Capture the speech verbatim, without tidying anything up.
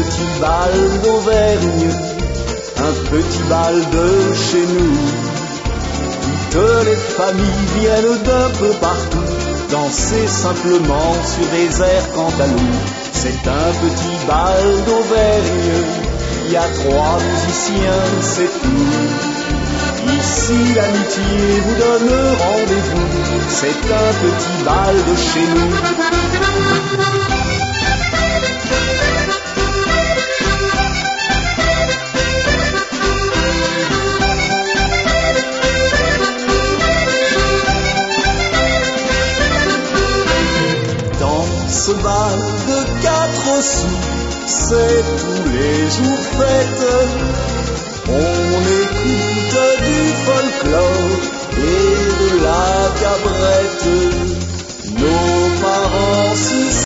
petit bal d'Auvergne, un petit bal de chez nous. Toutes les familles viennent d'un peu partout, danser simplement sur des airs cantalous. C'est un petit bal d'Auvergne, il y a trois musiciens, c'est tout. Ici l'amitié vous donne rendez-vous, c'est un petit bal de chez nous. Ce bal de quatre sous, c'est tous les jours fête.